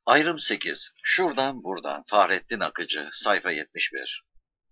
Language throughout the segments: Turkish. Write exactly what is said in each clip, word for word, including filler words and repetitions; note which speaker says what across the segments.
Speaker 1: Ayrım sekiz. Şuradan buradan. Fahrettin Akıcı. Sayfa yetmiş bir.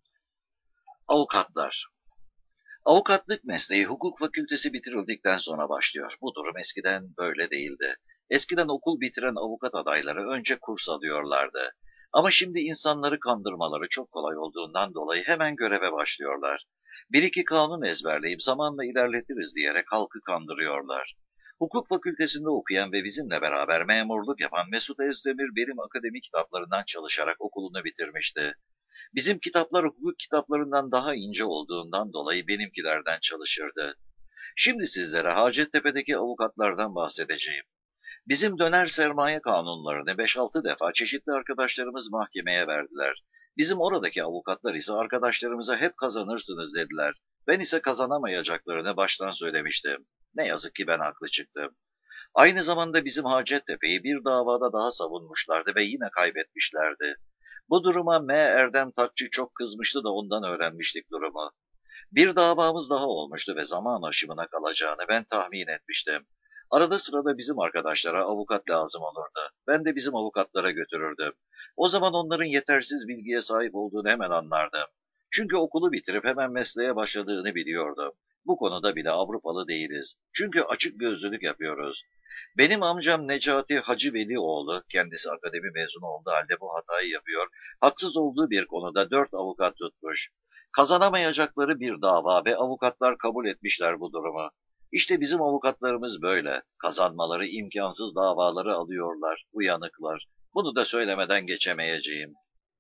Speaker 1: Avukatlar. Avukatlık mesleği hukuk fakültesi bitirildikten sonra başlıyor. Bu durum eskiden böyle değildi. Eskiden okul bitiren avukat adayları önce kurs alıyorlardı. Ama şimdi insanları kandırmaları çok kolay olduğundan dolayı hemen göreve başlıyorlar. Bir iki kanun ezberleyip zamanla ilerletiriz diyerek halkı kandırıyorlar. Hukuk fakültesinde okuyan ve bizimle beraber memurluk yapan Mesut Özdemir benim akademi kitaplarından çalışarak okulunu bitirmişti. Bizim kitaplar hukuk kitaplarından daha ince olduğundan dolayı benimkilerden çalışırdı. Şimdi sizlere Hacettepe'deki avukatlardan bahsedeceğim. Bizim döner sermaye kanunlarını beş altı defa çeşitli arkadaşlarımız mahkemeye verdiler. Bizim oradaki avukatlar ise arkadaşlarımıza hep kazanırsınız dediler. Ben ise kazanamayacaklarını baştan söylemiştim. Ne yazık ki ben haklı çıktım. Aynı zamanda bizim Hacettepe'yi bir davada daha savunmuşlardı ve yine kaybetmişlerdi. Bu duruma M. Erdem Takçı çok kızmıştı da ondan öğrenmiştik durumu. Bir davamız daha olmuştu ve zaman aşımına kalacağını ben tahmin etmiştim. Arada sırada bizim arkadaşlara avukat lazım olurdu. Ben de bizim avukatlara götürürdüm. O zaman onların yetersiz bilgiye sahip olduğunu hemen anlardım. Çünkü okulu bitirip hemen mesleğe başladığını biliyordum. Bu konuda bile Avrupalı değiliz. Çünkü açık gözlülük yapıyoruz. Benim amcam Necati Hacı Velioğlu, kendisi akademi mezunu olduğu halde bu hatayı yapıyor, haksız olduğu bir konuda dört avukat tutmuş. Kazanamayacakları bir dava ve avukatlar kabul etmişler bu durumu. İşte bizim avukatlarımız böyle. Kazanmaları imkansız davaları alıyorlar, uyanıklar. Bunu da söylemeden geçemeyeceğim.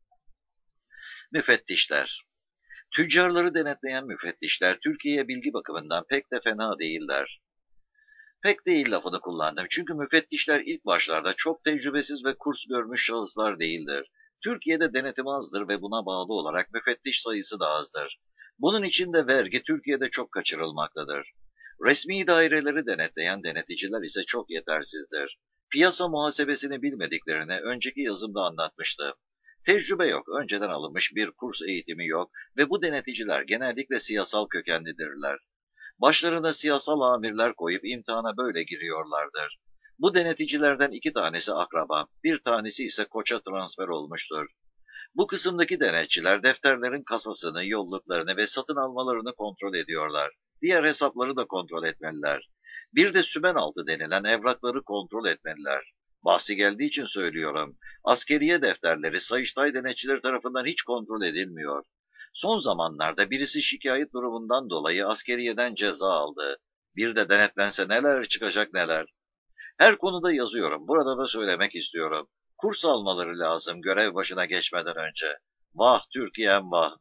Speaker 1: Müfettişler. Tüccarları denetleyen müfettişler Türkiye'ye bilgi bakımından pek de fena değiller. Pek değil lafını kullandım. Çünkü müfettişler ilk başlarda çok tecrübesiz ve kurs görmüş şahıslar değildir. Türkiye'de denetim azdır ve buna bağlı olarak müfettiş sayısı da azdır. Bunun için de vergi Türkiye'de çok kaçırılmaktadır. Resmi daireleri denetleyen deneticiler ise çok yetersizdir. Piyasa muhasebesini bilmediklerini önceki yazımda anlatmıştım. Tecrübe yok, önceden alınmış bir kurs eğitimi yok ve bu deneticiler genellikle siyasal kökenlidirler. Başlarına siyasal amirler koyup imtihana böyle giriyorlardır. Bu deneticilerden iki tanesi akrabam, bir tanesi ise Koç'a transfer olmuştur. Bu kısımdaki denetçiler defterlerin kasasını, yolluklarını ve satın almalarını kontrol ediyorlar. Diğer hesapları da kontrol etmeliler. Bir de sümen altı denilen evrakları kontrol etmeliler. Bahsi geldiği için söylüyorum. Askeriye defterleri Sayıştay denetçileri tarafından hiç kontrol edilmiyor. Son zamanlarda birisi şikayet durumundan dolayı askeriyeden ceza aldı. Bir de denetlense neler çıkacak neler. Her konuda yazıyorum. Burada da söylemek istiyorum. Kurs almaları lazım görev başına geçmeden önce. Vah Türkiye'm vah.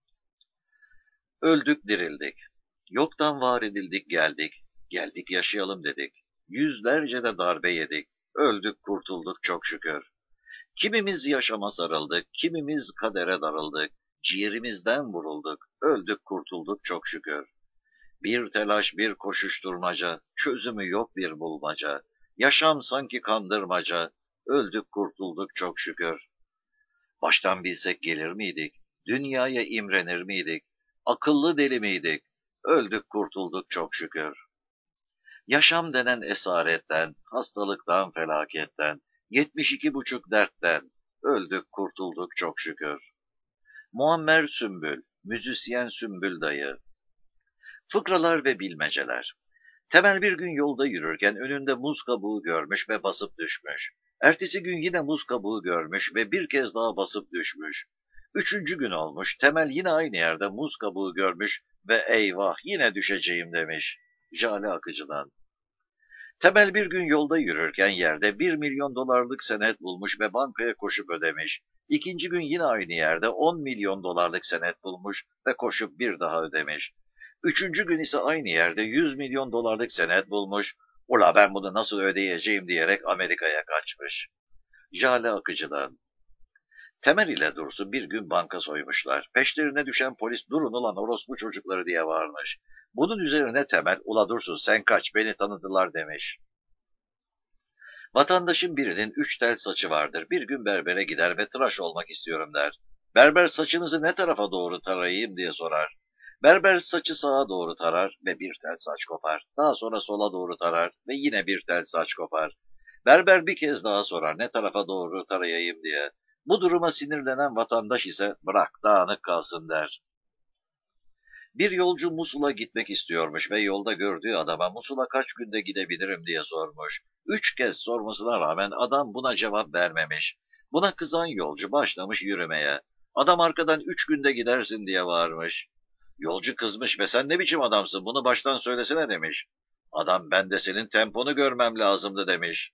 Speaker 1: Öldük dirildik. Yoktan var edildik geldik. Geldik yaşayalım dedik. Yüzlerce de darbe yedik. Öldük kurtulduk çok şükür. Kimimiz yaşama sarıldık, kimimiz kadere darıldık. Ciğerimizden vurulduk. Öldük kurtulduk çok şükür. Bir telaş bir koşuşturmaca, çözümü yok bir bulmaca. Yaşam sanki kandırmaca, öldük kurtulduk çok şükür. Baştan bilsek gelir miydik? Dünyaya imrenir miydik? Akıllı deli miydik? Öldük kurtulduk çok şükür. Yaşam denen esaretten, hastalıktan, felaketten, yetmiş iki buçuk dertten, öldük kurtulduk çok şükür. Muammer Sümbül, müzisyen Sümbül dayı. Fıkralar ve bilmeceler. Temel bir gün yolda yürürken önünde muz kabuğu görmüş ve basıp düşmüş. Ertesi gün yine muz kabuğu görmüş ve bir kez daha basıp düşmüş. Üçüncü gün olmuş, Temel yine aynı yerde muz kabuğu görmüş ve eyvah yine düşeceğim demiş. Jale Akıcı'dan. Temel bir gün yolda yürürken yerde bir milyon dolarlık senet bulmuş ve bankaya koşup ödemiş. İkinci gün yine aynı yerde on milyon dolarlık senet bulmuş ve koşup bir daha ödemiş. Üçüncü gün ise aynı yerde yüz milyon dolarlık senet bulmuş. Ula ben bunu nasıl ödeyeceğim diyerek Amerika'ya kaçmış. Jale Akıcı'dan. Temel ile Dursun bir gün banka soymuşlar. Peşlerine düşen polis durun ulan orospu çocukları diye bağırmış. Bunun üzerine Temel ula Dursun sen kaç beni tanıdılar demiş. Vatandaşın birinin üç tel saçı vardır. Bir gün berbere gider ve tıraş olmak istiyorum der. Berber saçınızı ne tarafa doğru tarayayım diye sorar. Berber saçı sağa doğru tarar ve bir tel saç kopar. Daha sonra sola doğru tarar ve yine bir tel saç kopar. Berber bir kez daha sorar ne tarafa doğru tarayayım diye. Bu duruma sinirlenen vatandaş ise bırak dağınık kalsın der. Bir yolcu Musul'a gitmek istiyormuş ve yolda gördüğü adama Musul'a kaç günde gidebilirim diye sormuş. Üç kez sormasına rağmen adam buna cevap vermemiş. Buna kızan yolcu başlamış yürümeye. Adam arkadan üç günde gidersin diye bağırmış. Yolcu kızmış ve sen ne biçim adamsın bunu baştan söylesene demiş. Adam ben de senin temponu görmem lazımdı demiş.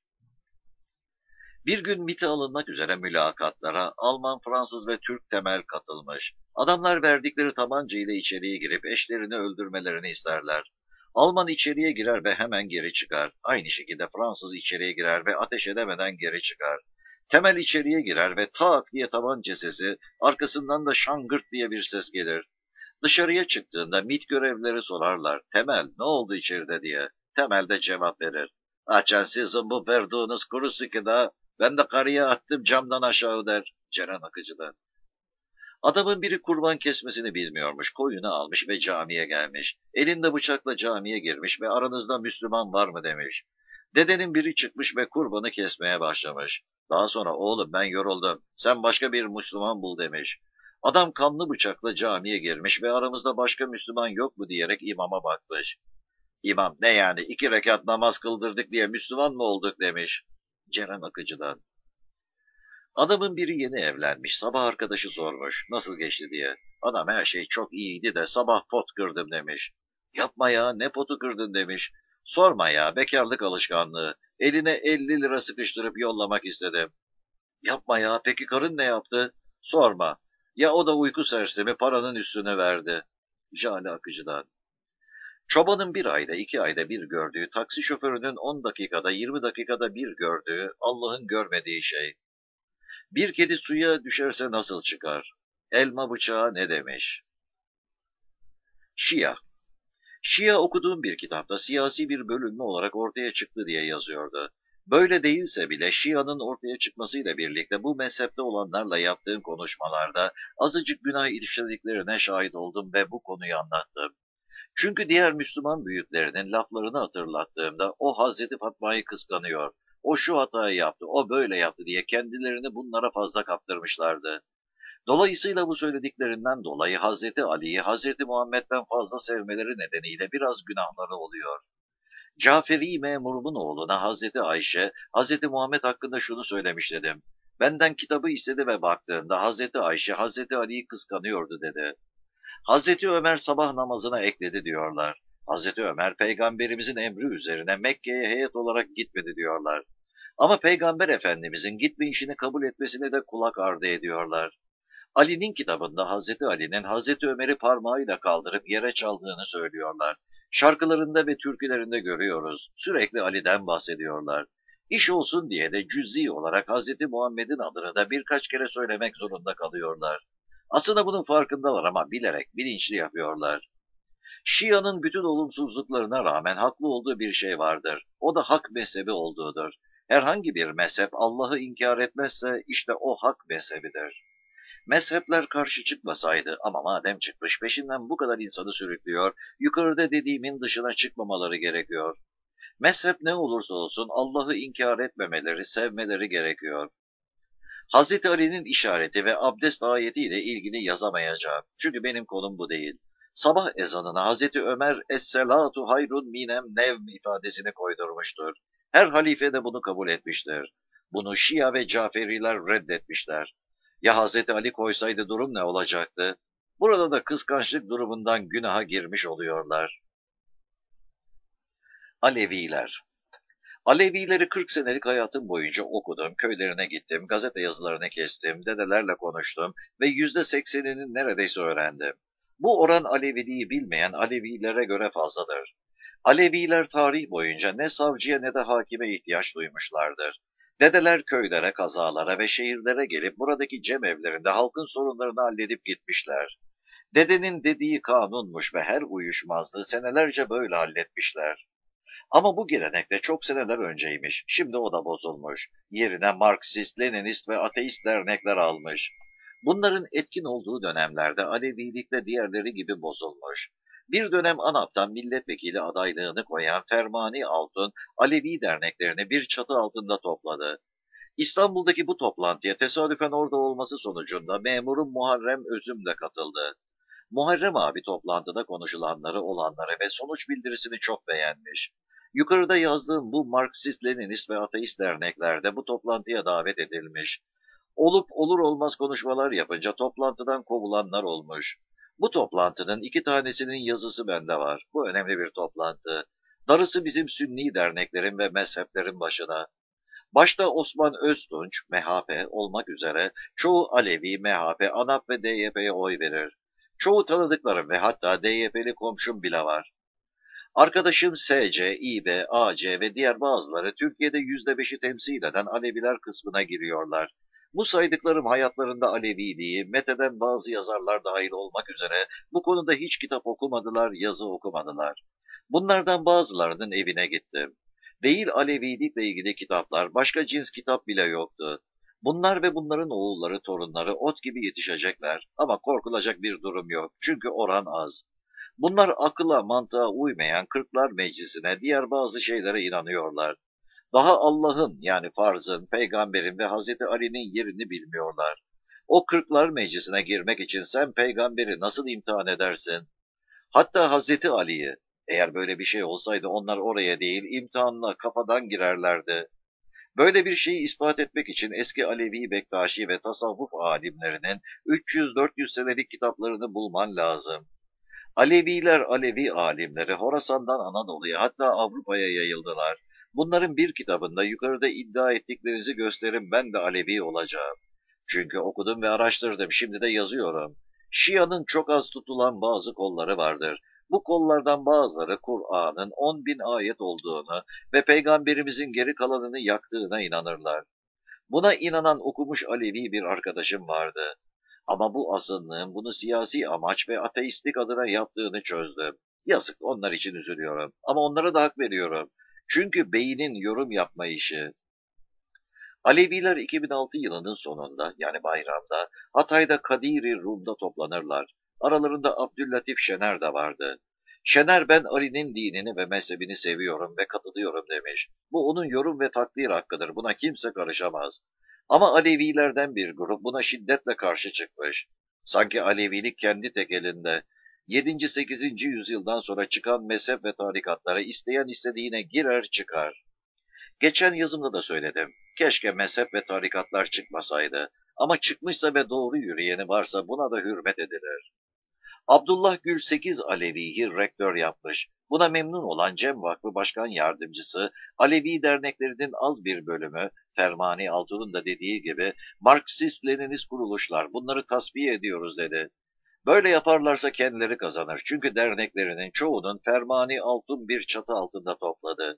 Speaker 1: Bir gün MİT'e alınmak üzere mülakatlara Alman, Fransız ve Türk temel katılmış. Adamlar verdikleri tabanca ile içeriye girip eşlerini öldürmelerini isterler. Alman içeriye girer ve hemen geri çıkar. Aynı şekilde Fransız içeriye girer ve ateş edemeden geri çıkar. Temel içeriye girer ve tak diye tabanca sesi, arkasından da şangırt diye bir ses gelir. Dışarıya çıktığında MİT görevlileri sorarlar. Temel ne oldu içeride diye. Temel de cevap verir. Açan sizin bu verdiğiniz kuru sıkıda ben de karıya attım camdan aşağı der. Ceren Akıcı'dan. Adamın biri kurban kesmesini bilmiyormuş. Koyunu almış ve camiye gelmiş. Elinde bıçakla camiye girmiş ve aranızda Müslüman var mı demiş. Dedenin biri çıkmış ve kurbanı kesmeye başlamış. Daha sonra oğlum ben yoruldum. Sen başka bir Müslüman bul demiş. Adam kanlı bıçakla camiye girmiş ve aramızda başka Müslüman yok mu diyerek imama bakmış. İmam ne yani iki rekat namaz kıldırdık diye Müslüman mı olduk demiş. Ceren Akıcı'dan. Adamın biri yeni evlenmiş. Sabah arkadaşı sormuş. Nasıl geçti diye. Adam her şey çok iyiydi de sabah pot kırdım demiş. Yapma ya ne potu kırdın demiş. Sorma ya bekarlık alışkanlığı. Eline elli lira sıkıştırıp yollamak istedim. Yapma ya peki karın ne yaptı? Sorma. Ya o da uyku sersemi paranın üstüne verdi. Jale Akıcı'dan. Çobanın bir ayda iki ayda bir gördüğü, taksi şoförünün on dakikada yirmi dakikada bir gördüğü, Allah'ın görmediği şey. Bir kedi suya düşerse nasıl çıkar? Elma bıçağı ne demiş? Şia. Şia okuduğum bir kitapta siyasi bir bölünme olarak ortaya çıktı diye yazıyordu. Böyle değilse bile Şia'nın ortaya çıkmasıyla birlikte bu mezhepte olanlarla yaptığım konuşmalarda azıcık günah işlediklerine şahit oldum ve bu konuyu anlattım. Çünkü diğer Müslüman büyüklerinin laflarını hatırlattığımda o Hazreti Fatma'yı kıskanıyor, o şu hatayı yaptı, o böyle yaptı diye kendilerini bunlara fazla kaptırmışlardı. Dolayısıyla bu söylediklerinden dolayı Hazreti Ali'yi Hazreti Muhammed'den fazla sevmeleri nedeniyle biraz günahları oluyor. Caferi memurun oğluna Hazreti Ayşe, Hazreti Muhammed hakkında şunu söylemiş dedim. Benden kitabı istedi ve baktığında Hazreti Ayşe Hazreti Ali'yi kıskanıyordu dedi. Hazreti Ömer sabah namazına ekledi diyorlar. Hazreti Ömer peygamberimizin emri üzerine Mekke'ye heyet olarak gitmedi diyorlar. Ama peygamber efendimizin gitme işini kabul etmesine de kulak ardı ediyorlar. Ali'nin kitabında Hazreti Ali'nin Hazreti Ömer'i parmağıyla kaldırıp yere çaldığını söylüyorlar. Şarkılarında ve türkülerinde görüyoruz. Sürekli Ali'den bahsediyorlar. İş olsun diye de cüz'i olarak Hazreti Muhammed'in adını da birkaç kere söylemek zorunda kalıyorlar. Aslında bunun farkındalar ama bilerek, bilinçli yapıyorlar. Şia'nın bütün olumsuzluklarına rağmen haklı olduğu bir şey vardır. O da hak mezhebi olduğudur. Herhangi bir mezhep Allah'ı inkar etmezse işte o hak mezhebidir. Mezhepler karşı çıkmasaydı ama madem çıkmış peşinden bu kadar insanı sürüklüyor, yukarıda dediğimin dışına çıkmamaları gerekiyor. Mezhep ne olursa olsun Allah'ı inkar etmemeleri, sevmeleri gerekiyor. Hazreti Ali'nin işareti ve abdest ayetiyle ilgili yazamayacağım. Çünkü benim konum bu değil. Sabah ezanına Hazreti Ömer Es-selatu hayrun minem nevm ifadesini koydurmuştur. Her halife de bunu kabul etmiştir. Bunu Şia ve Caferiler reddetmişler. Ya Hazreti Ali koysaydı durum ne olacaktı? Burada da kıskançlık durumundan günaha girmiş oluyorlar. Aleviler. Alevileri kırk senelik hayatım boyunca okudum, köylerine gittim, gazete yazılarını kestim, dedelerle konuştum ve yüzde seksenini neredeyse öğrendim. Bu oran Aleviliği bilmeyen Alevilere göre fazladır. Aleviler tarih boyunca ne savcıya ne de hakime ihtiyaç duymuşlardır. Dedeler köylere, kazalara ve şehirlere gelip buradaki cemevlerinde halkın sorunlarını halledip gitmişler. Dedenin dediği kanunmuş ve her uyuşmazlığı senelerce böyle halletmişler. Ama bu gelenek de çok seneler önceymiş. Şimdi o da bozulmuş. Yerine Marksist, Leninist ve ateist dernekler almış. Bunların etkin olduğu dönemlerde Alevilik de diğerleri gibi bozulmuş. Bir dönem ANAP'tan milletvekili adaylığını koyan Fermani Altun, Alevi derneklerini bir çatı altında topladı. İstanbul'daki bu toplantıya tesadüfen orada olması sonucunda memurum Muharrem Özüm de katıldı. Muharrem abi toplantıda konuşulanları, olanları ve sonuç bildirisini çok beğenmiş. Yukarıda yazdığım bu Marksist, Leninist ve ateist derneklerde bu toplantıya davet edilmiş. Olup olur olmaz konuşmalar yapınca toplantıdan kovulanlar olmuş. Bu toplantının iki tanesinin yazısı bende var. Bu önemli bir toplantı. Darısı bizim Sünni derneklerin ve mezheplerin başına. Başta Osman Öztunç, M H P olmak üzere çoğu Alevi, M H P, ANAP ve D Y P'ye oy verir. Çoğu tanıdıklarım ve hatta D Y P'li komşum bile var. Arkadaşım S C, İB, A C ve diğer bazıları Türkiye'de yüzde beşi temsil eden Aleviler kısmına giriyorlar. Bu saydıklarım hayatlarında Aleviliği, Mete'den bazı yazarlar dahil olmak üzere bu konuda hiç kitap okumadılar, yazı okumadılar. Bunlardan bazılarının evine gittim. Değil Alevilikle ilgili kitaplar, başka cins kitap bile yoktu. Bunlar ve bunların oğulları, torunları ot gibi yetişecekler ama korkulacak bir durum yok çünkü oran az. Bunlar akıla, mantığa uymayan Kırklar Meclisi'ne, diğer bazı şeylere inanıyorlar. Daha Allah'ın yani farzın, peygamberin ve Hazreti Ali'nin yerini bilmiyorlar. O Kırklar Meclisi'ne girmek için sen peygamberi nasıl imtihan edersin? Hatta Hazreti Ali'yi, eğer böyle bir şey olsaydı onlar oraya değil imtihanla kafadan girerlerdi. Böyle bir şeyi ispat etmek için eski Alevi, Bektaşi ve tasavvuf alimlerinin üç yüz dört yüz senelik kitaplarını bulman lazım. Aleviler, Alevi alimleri Horasan'dan Anadolu'ya hatta Avrupa'ya yayıldılar. Bunların bir kitabında yukarıda iddia ettiklerinizi gösterin ben de Alevi olacağım. Çünkü okudum ve araştırdım, şimdi de yazıyorum. Şia'nın çok az tutulan bazı kolları vardır. Bu kollardan bazıları Kur'an'ın on bin ayet olduğunu ve Peygamberimizin geri kalanını yaktığına inanırlar. Buna inanan okumuş Alevi bir arkadaşım vardı. Ama bu azınlığın bunu siyasi amaç ve ateistlik adına yaptığını çözdüm. Yazık, onlar için üzülüyorum. Ama onlara da hak veriyorum. Çünkü beynin yorum yapma işi. Aleviler iki bin altı yılının sonunda yani bayramda Hatay'da Kadiri Rum'da toplanırlar. Aralarında Abdüllatif Şener de vardı. Şener ben Ali'nin dinini ve mezhebini seviyorum ve katılıyorum demiş. Bu onun yorum ve takdir hakkıdır. Buna kimse karışamaz. Ama Alevilerden bir grup buna şiddetle karşı çıkmış. Sanki Alevilik kendi tek elinde. yedinci sekizinci yüzyıldan sonra çıkan mezhep ve tarikatlara isteyen istediğine girer çıkar. Geçen yazımda da söyledim. Keşke mezhep ve tarikatlar çıkmasaydı. Ama çıkmışsa ve doğru yürüyeni varsa buna da hürmet edilir. Abdullah Gül sekiz Alevi'yi rektör yapmış. Buna memnun olan Cem Vakfı Başkan Yardımcısı, Alevi derneklerinin az bir bölümü, Fermani Altun'un da dediği gibi, Marksist-Leninist kuruluşlar, bunları tasfiye ediyoruz dedi. Böyle yaparlarsa kendileri kazanır. Çünkü derneklerinin çoğunun Fermani Altun bir çatı altında topladı.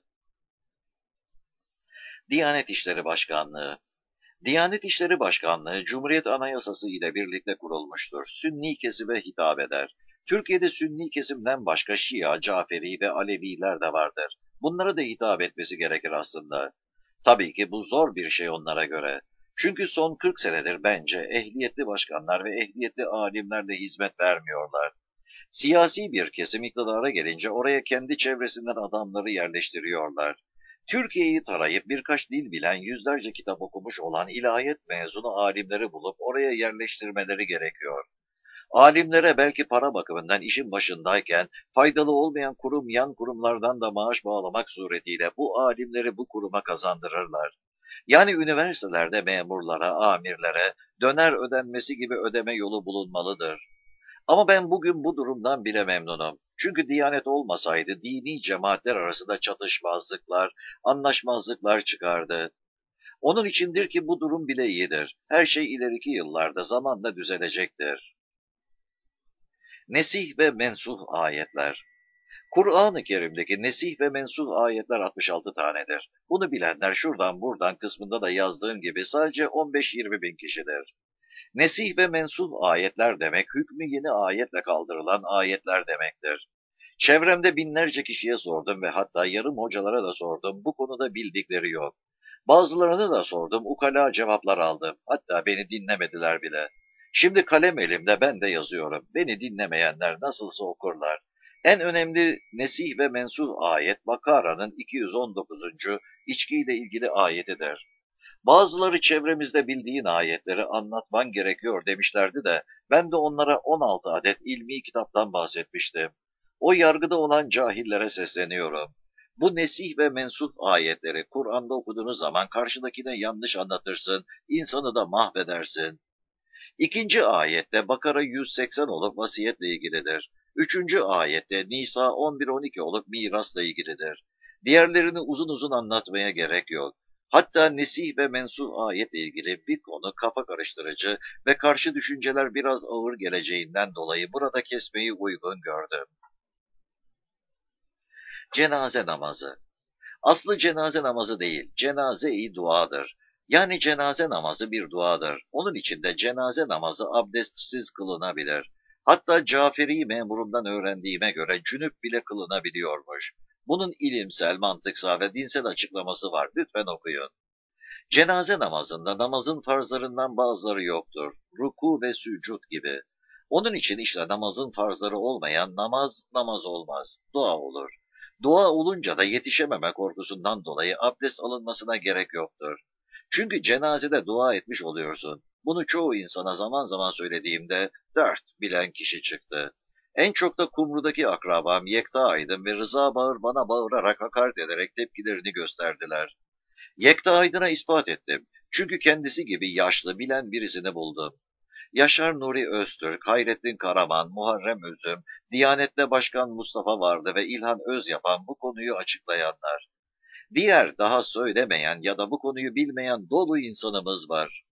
Speaker 1: Diyanet İşleri Başkanlığı Diyanet İşleri Başkanlığı, Cumhuriyet Anayasası ile birlikte kurulmuştur. Sünni kesime hitap eder. Türkiye'de Sünni kesimden başka Şia, Caferi ve Aleviler de vardır. Bunlara da hitap etmesi gerekir aslında. Tabii ki bu zor bir şey onlara göre. Çünkü son kırk senedir bence ehliyetli başkanlar ve ehliyetli alimler de hizmet vermiyorlar. Siyasi bir kesim iktidara gelince oraya kendi çevresinden adamları yerleştiriyorlar. Türkiye'yi tarayıp birkaç dil bilen, yüzlerce kitap okumuş olan ilahiyat mezunu alimleri bulup oraya yerleştirmeleri gerekiyor. Alimlere belki para bakımından işin başındayken faydalı olmayan kurum yan kurumlardan da maaş bağlamak suretiyle bu alimleri bu kuruma kazandırırlar. Yani üniversitelerde memurlara, amirlere döner ödenmesi gibi ödeme yolu bulunmalıdır. Ama ben bugün bu durumdan bile memnunum. Çünkü Diyanet olmasaydı dini cemaatler arasında çatışmazlıklar, anlaşmazlıklar çıkardı. Onun içindir ki bu durum bile iyidir. Her şey ileriki yıllarda zamanla düzelecektir. Nesih ve mensuh ayetler. Kur'an-ı Kerim'deki nesih ve mensuh ayetler altmış altı tanedir. Bunu bilenler şuradan buradan kısmında da yazdığım gibi sadece on beş yirmi bin kişidir. Nesih ve mensuh ayetler demek, hükmü yeni ayetle kaldırılan ayetler demektir. Çevremde binlerce kişiye sordum ve hatta yarım hocalara da sordum, bu konuda bildikleri yok. Bazılarını da sordum, ukala cevaplar aldım. Hatta beni dinlemediler bile. Şimdi kalem elimde ben de yazıyorum. Beni dinlemeyenler nasılsa okurlar. En önemli nesih ve mensuh ayet Bakara'nın iki yüz on dokuzuncu içkiyle ilgili ayetidir. Bazıları çevremizde bildiğin ayetleri anlatman gerekiyor demişlerdi de ben de onlara on altı adet ilmi kitaptan bahsetmiştim. O yargıda olan cahillere sesleniyorum. Bu nesih ve mensuh ayetleri Kur'an'da okuduğunuz zaman karşıdakine yanlış anlatırsın, insanı da mahvedersin. İkinci ayette Bakara yüz seksen olup vasiyetle ilgilidir. Üçüncü ayette Nisa on bir on iki olup mirasla ilgilidir. Diğerlerini uzun uzun anlatmaya gerek yok. Hatta nesih ve mensuh ayetle ilgili bir konu kafa karıştırıcı ve karşı düşünceler biraz ağır geleceğinden dolayı burada kesmeyi uygun gördüm. Cenaze namazı. Aslı cenaze namazı değil, cenaze-i duadır. Yani cenaze namazı bir duadır. Onun için de cenaze namazı abdestsiz kılınabilir. Hatta Caferi memurundan öğrendiğime göre cünüp bile kılınabiliyormuş. Bunun ilimsel, mantıksal ve dinsel açıklaması var. Lütfen okuyun. Cenaze namazında namazın farzlarından bazıları yoktur. Ruku ve sücud gibi. Onun için işte namazın farzları olmayan namaz, namaz olmaz. Dua olur. Dua olunca da yetişememe korkusundan dolayı abdest alınmasına gerek yoktur. Çünkü cenazede dua etmiş oluyorsun. Bunu çoğu insana zaman zaman söylediğimde dert bilen kişi çıktı. En çok da Kumru'daki akrabam Yekta Aydın ve Rıza Bağır bana bağırarak hakaret ederek tepkilerini gösterdiler. Yekta Aydın'a ispat ettim. Çünkü kendisi gibi yaşlı, bilen birisini buldum. Yaşar Nuri Öztürk, Hayrettin Karaman, Muharrem Üzüm, Diyanet'te Başkan Mustafa vardı ve İlhan Özyapan bu konuyu açıklayanlar. Diğer daha söylemeyen ya da bu konuyu bilmeyen dolu insanımız var.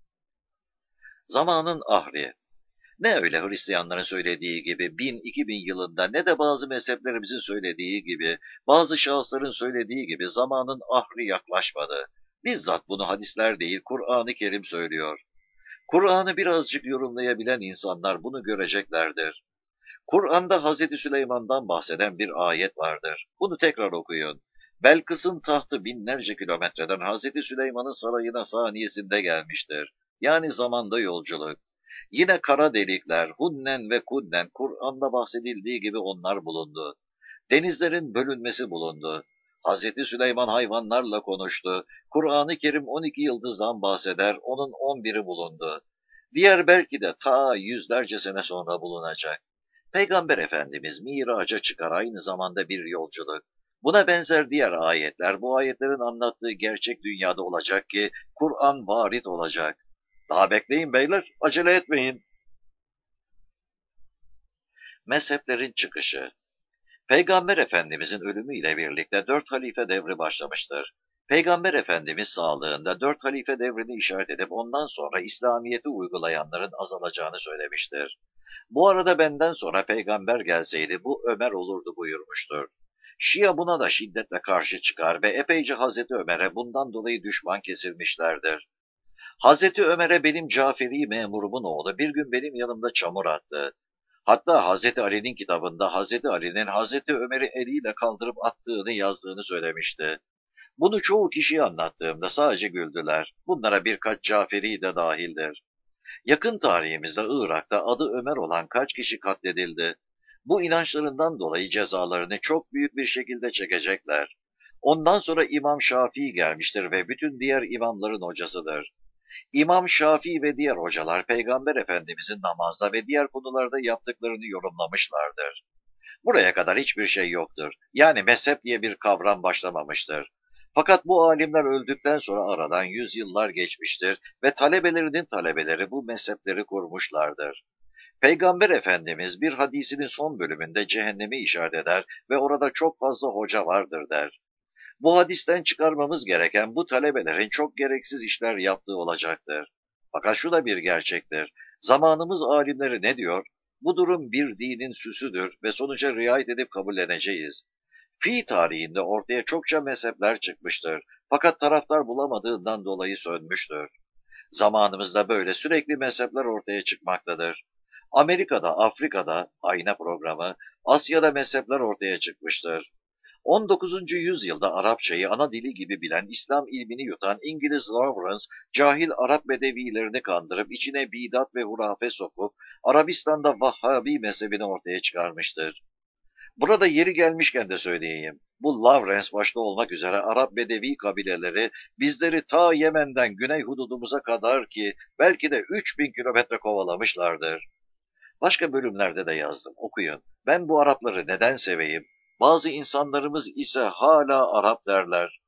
Speaker 1: Zamanın ahri. Ne öyle Hristiyanların söylediği gibi bin iki bin yılında ne de bazı mezheplerimizin söylediği gibi, bazı şahısların söylediği gibi zamanın ahri yaklaşmadı. Bizzat bunu hadisler değil Kur'an-ı Kerim söylüyor. Kur'an'ı birazcık yorumlayabilen insanlar bunu göreceklerdir. Kur'an'da Hazreti Süleyman'dan bahseden bir ayet vardır. Bunu tekrar okuyun. Belkıs'ın tahtı binlerce kilometreden Hazreti Süleyman'ın sarayına saniyesinde gelmiştir. Yani zamanda yolculuk. Yine kara delikler, Hunnen ve Kudden, Kur'an'da bahsedildiği gibi onlar bulundu. Denizlerin bölünmesi bulundu. Hazreti Süleyman hayvanlarla konuştu. Kur'an-ı Kerim on iki yıldızdan bahseder, onun on biri bulundu. Diğer belki de ta yüzlerce sene sonra bulunacak. Peygamber Efendimiz miraca çıkar aynı zamanda bir yolculuk. Buna benzer diğer ayetler bu ayetlerin anlattığı gerçek dünyada olacak ki Kur'an varit olacak. Daha bekleyin beyler, acele etmeyin. Mezheplerin çıkışı. Peygamber Efendimizin ölümüyle birlikte dört halife devri başlamıştır. Peygamber Efendimiz sağlığında dört halife devrini işaret edip ondan sonra İslamiyet'i uygulayanların azalacağını söylemiştir. Bu arada benden sonra peygamber gelseydi bu Ömer olurdu buyurmuştur. Şia buna da şiddetle karşı çıkar ve epeyce Hazreti Ömer'e bundan dolayı düşman kesilmişlerdir. Hazreti Ömer'e benim Caferi memurumun oğlu bir gün benim yanımda çamur attı. Hatta Hazreti Ali'nin kitabında Hazreti Ali'nin Hazreti Ömer'i eliyle kaldırıp attığını yazdığını söylemişti. Bunu çoğu kişiye anlattığımda sadece güldüler. Bunlara birkaç Caferi de dahildir. Yakın tarihimizde Irak'ta adı Ömer olan kaç kişi katledildi? Bu inançlarından dolayı cezalarını çok büyük bir şekilde çekecekler. Ondan sonra İmam Şafii gelmiştir ve bütün diğer imamların hocasıdır. İmam Şafii ve diğer hocalar Peygamber Efendimizin namazda ve diğer konularda yaptıklarını yorumlamışlardır. Buraya kadar hiçbir şey yoktur. Yani mezhep diye bir kavram başlamamıştır. Fakat bu alimler öldükten sonra aradan yüzyıllar geçmiştir ve talebelerinin talebeleri bu mezhepleri kurmuşlardır. Peygamber Efendimiz bir hadisinin son bölümünde cehennemi işaret eder ve orada çok fazla hoca vardır der. Bu hadisten çıkarmamız gereken bu talebelerin çok gereksiz işler yaptığı olacaktır. Fakat şu da bir gerçektir. Zamanımız alimleri ne diyor? Bu durum bir dinin süsüdür ve sonuca riayet edip kabulleneceğiz. Fi tarihinde ortaya çokça mezhepler çıkmıştır. Fakat taraftar bulamadığından dolayı sönmüştür. Zamanımızda böyle sürekli mezhepler ortaya çıkmaktadır. Amerika'da, Afrika'da ayna programı, Asya'da mezhepler ortaya çıkmıştır. on dokuzuncu yüzyılda Arapçayı ana dili gibi bilen, İslam ilmini yutan İngiliz Lawrence, cahil Arap bedevilerini kandırıp içine bidat ve hurafe sokup Arabistan'da Vahhabi mezhebini ortaya çıkarmıştır. Burada yeri gelmişken de söyleyeyim. Bu Lawrence başta olmak üzere Arap Bedevi kabileleri bizleri ta Yemen'den güney hududumuza kadar ki belki de üç bin kilometre kovalamışlardır. Başka bölümlerde de yazdım, okuyun. Ben bu Arapları neden seveyim? Bazı insanlarımız ise hala Arap derler.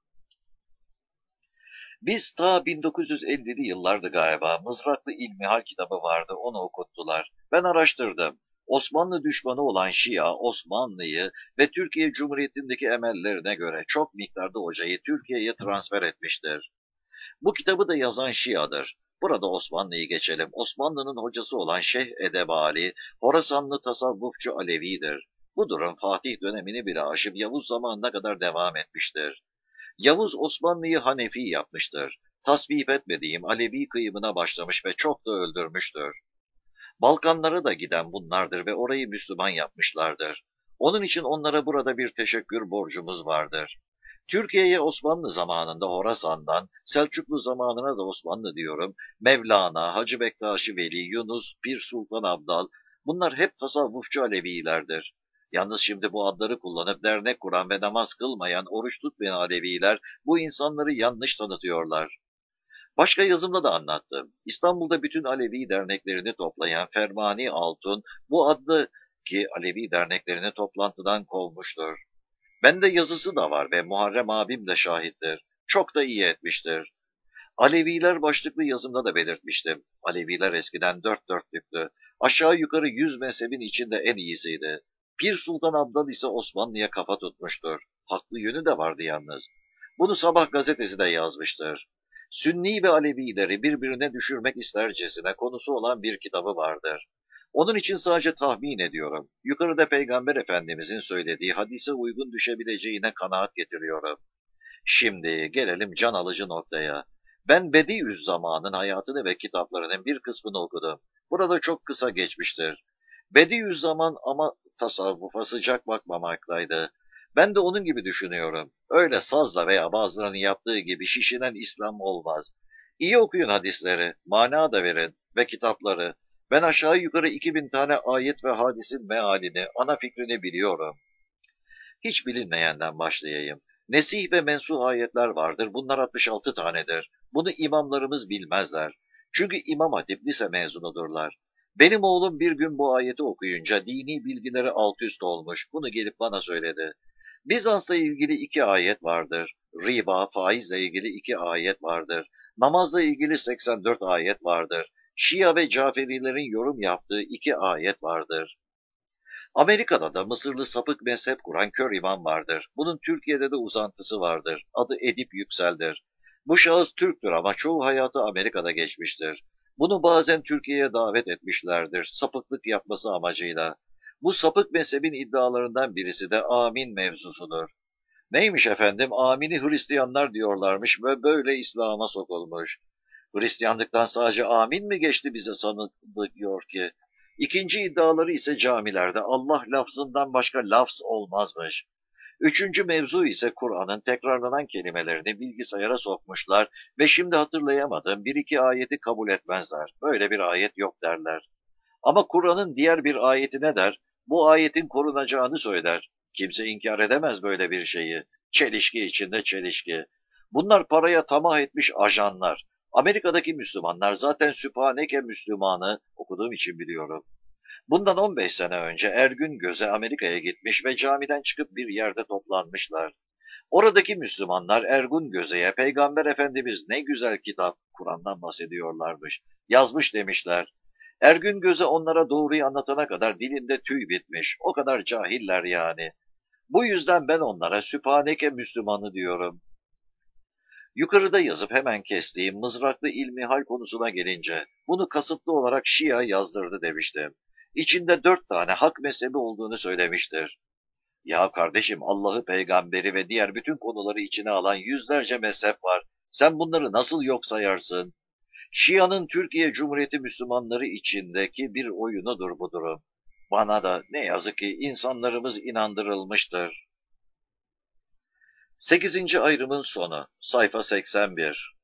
Speaker 1: Biz ta bin dokuz yüz ellili yıllardı galiba, Mızraklı İlmihal kitabı vardı, onu okuttular. Ben araştırdım. Osmanlı düşmanı olan Şia, Osmanlı'yı ve Türkiye Cumhuriyeti'ndeki emellerine göre çok miktarda hocayı Türkiye'ye transfer etmiştir. Bu kitabı da yazan Şia'dır. Burada Osmanlı'yı geçelim. Osmanlı'nın hocası olan Şeyh Edebali, Horasanlı tasavvufçu Alevidir. Bu durum Fatih dönemini bile aşıp Yavuz zamanına kadar devam etmiştir. Yavuz Osmanlı'yı Hanefi yapmıştır. Tasvip etmediğim Alevi kıyımına başlamış ve çok da öldürmüştür. Balkanlara da giden bunlardır ve orayı Müslüman yapmışlardır. Onun için onlara burada bir teşekkür borcumuz vardır. Türkiye'ye Osmanlı zamanında Horasan'dan, Selçuklu zamanına da Osmanlı diyorum, Mevlana, Hacı Bektaşi Veli, Yunus, Pir Sultan Abdal, bunlar hep tasavvufçu Alevilerdir. Yalnız şimdi bu adları kullanıp dernek kuran ve namaz kılmayan, oruç tutmayan Aleviler bu insanları yanlış tanıtıyorlar. Başka yazımda da anlattım. İstanbul'da bütün Alevi derneklerini toplayan Fermani Altun, bu adlı ki Alevi derneklerini toplantıdan kovmuştur. Bende yazısı da var ve Muharrem abim de şahittir. Çok da iyi etmiştir. Aleviler başlıklı yazımda da belirtmiştim. Aleviler eskiden dört dörtlüktü. Aşağı yukarı yüz mezhebin içinde en iyisiydi. Pir Sultan Abdal ise Osmanlı'ya kafa tutmuştur. Haklı yönü de vardı yalnız. Bunu Sabah gazetesi de yazmıştır. Sünni ve Alevileri birbirine düşürmek istercesine konusu olan bir kitabı vardır. Onun için sadece tahmin ediyorum. Yukarıda Peygamber Efendimizin söylediği hadise uygun düşebileceğine kanaat getiriyorum. Şimdi gelelim can alıcı noktaya. Ben Bediüzzaman'ın hayatını ve kitaplarının bir kısmını okudum. Burada çok kısa geçmiştir. Bediüzzaman ama tasavvufa sıcak bakmamaktaydı. Ben de onun gibi düşünüyorum. Öyle sazla veya bazılarının yaptığı gibi şişinen İslam olmaz. İyi okuyun hadisleri, mana da verin ve kitapları. Ben aşağı yukarı iki bin tane ayet ve hadisin mealini, ana fikrini biliyorum. Hiç bilinmeyenden başlayayım. Nesih ve mensuh ayetler vardır. Bunlar altmış altı tanedir. Bunu imamlarımız bilmezler. Çünkü İmam Hatip lise mezunudurlar. Benim oğlum bir gün bu ayeti okuyunca dini bilgileri alt üst olmuş. Bunu gelip bana söyledi. Bizans'la ilgili iki ayet vardır. Riba, faizle ilgili iki ayet vardır. Namazla ilgili seksen dört ayet vardır. Şia ve Caferilerin yorum yaptığı iki ayet vardır. Amerika'da da Mısırlı sapık mezhep kuran kör imam vardır. Bunun Türkiye'de de uzantısı vardır. Adı Edip Yüksel'dir. Bu şahıs Türktür ama çoğu hayatı Amerika'da geçmiştir. Bunu bazen Türkiye'ye davet etmişlerdir, sapıklık yapması amacıyla. Bu sapık mezhebin iddialarından birisi de amin mevzusudur. Neymiş efendim, amini Hristiyanlar diyorlarmış ve böyle İslam'a sokulmuş. Hristiyanlıktan sadece amin mi geçti bize sanılıyor ki? İkinci iddiaları ise camilerde Allah lafzından başka lafz olmazmış. Üçüncü mevzu ise Kur'an'ın tekrarlanan kelimelerini bilgisayara sokmuşlar ve şimdi hatırlayamadığım bir iki ayeti kabul etmezler. Böyle bir ayet yok derler. Ama Kur'an'ın diğer bir ayeti ne der? Bu ayetin korunacağını söyler. Kimse inkar edemez böyle bir şeyi. Çelişki içinde çelişki. Bunlar paraya tamah etmiş ajanlar. Amerika'daki Müslümanlar zaten Sübhaneke Müslümanı okuduğum için biliyorum. Bundan on beş sene önce Ergün Göz'e Amerika'ya gitmiş ve camiden çıkıp bir yerde toplanmışlar. Oradaki Müslümanlar Ergun Göze'ye Peygamber Efendimiz ne güzel kitap, Kur'an'dan bahsediyorlarmış, yazmış demişler. Ergün Göze onlara doğruyu anlatana kadar dilinde tüy bitmiş, o kadar cahiller yani. Bu yüzden ben onlara Sübhaneke Müslümanı diyorum. Yukarıda yazıp hemen kestiğim mızraklı ilmihal konusuna gelince, bunu kasıtlı olarak Şia yazdırdı demiştim. İçinde dört tane hak mezhebi olduğunu söylemiştir. Ya kardeşim, Allah'ı, peygamberi ve diğer bütün konuları içine alan yüzlerce mezhep var. Sen bunları nasıl yok sayarsın? Şia'nın Türkiye Cumhuriyeti Müslümanları içindeki bir oyunudur bu durum. Bana da ne yazık ki insanlarımız inandırılmıştır. Sekizinci ayrımın sonu, sayfa seksen bir.